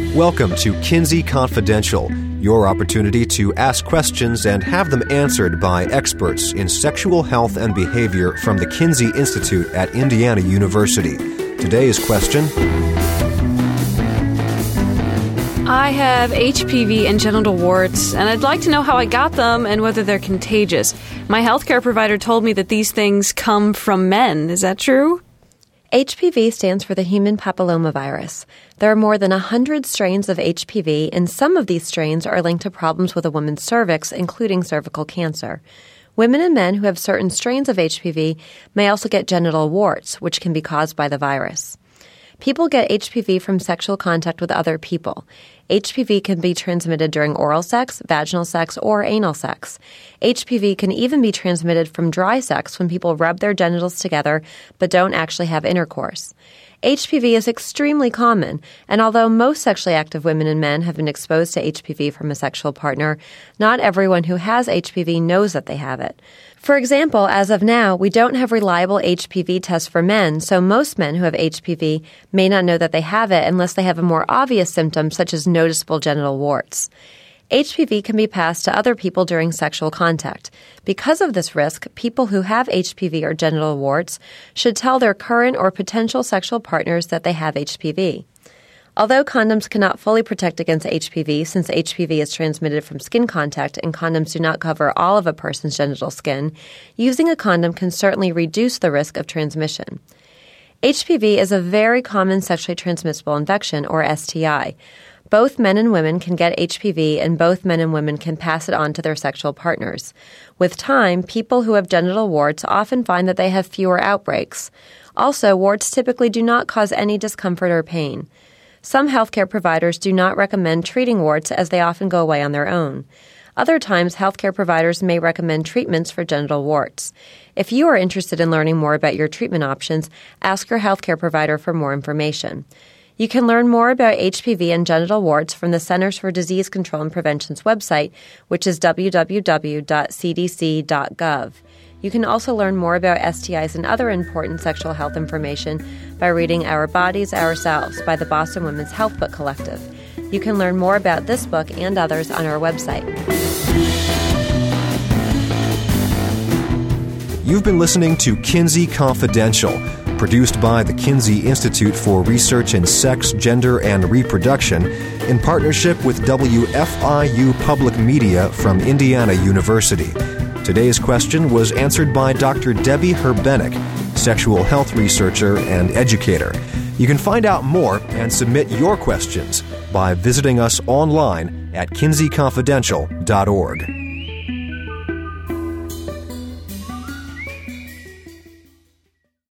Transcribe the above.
Welcome to Kinsey Confidential, your opportunity to ask questions and have them answered by experts in sexual health and behavior from the Kinsey Institute at Indiana University. Today's question: I have HPV and genital warts, and I'd like to know how I got them and whether they're contagious. My healthcare provider told me that these things come from men. Is that true? HPV stands for the human papillomavirus. There are more than 100 strains of HPV, and some of these strains are linked to problems with a woman's cervix, including cervical cancer. Women and men who have certain strains of HPV may also get genital warts, which can be caused by the virus. People get HPV from sexual contact with other people. HPV can be transmitted during oral sex, vaginal sex, or anal sex. HPV can even be transmitted from dry sex when people rub their genitals together but don't actually have intercourse. HPV is extremely common, and although most sexually active women and men have been exposed to HPV from a sexual partner, not everyone who has HPV knows that they have it. For example, as of now, we don't have reliable HPV tests for men, so most men who have HPV may not know that they have it unless they have a more obvious symptom such as noticeable genital warts. HPV can be passed to other people during sexual contact. Because of this risk, people who have HPV or genital warts should tell their current or potential sexual partners that they have HPV. Although condoms cannot fully protect against HPV since HPV is transmitted from skin contact and condoms do not cover all of a person's genital skin, using a condom can certainly reduce the risk of transmission. HPV is a very common sexually transmissible infection, or STI. Both men and women can get HPV, and both men and women can pass it on to their sexual partners. With time, people who have genital warts often find that they have fewer outbreaks. Also, warts typically do not cause any discomfort or pain. Some healthcare providers do not recommend treating warts as they often go away on their own. Other times, healthcare providers may recommend treatments for genital warts. If you are interested in learning more about your treatment options, ask your healthcare provider for more information. You can learn more about HPV and genital warts from the Centers for Disease Control and Prevention's website, which is www.cdc.gov. You can also learn more about STIs and other important sexual health information by reading Our Bodies, Ourselves by the Boston Women's Health Book Collective. You can learn more about this book and others on our website. You've been listening to Kinsey Confidential, produced by the Kinsey Institute for Research in Sex, Gender, and Reproduction in partnership with WFIU Public Media from Indiana University. Today's question was answered by Dr. Debbie Herbenick, sexual health researcher and educator. You can find out more and submit your questions by visiting us online at kinseyconfidential.org.